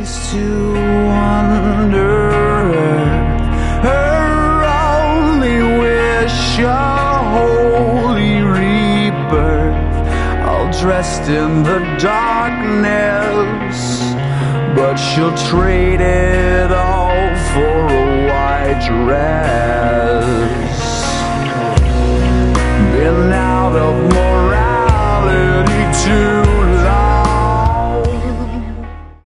days to wonder her only wish, a holy rebirth, all dressed in the darkness, but she'll trade it all for a white dress. Been out of more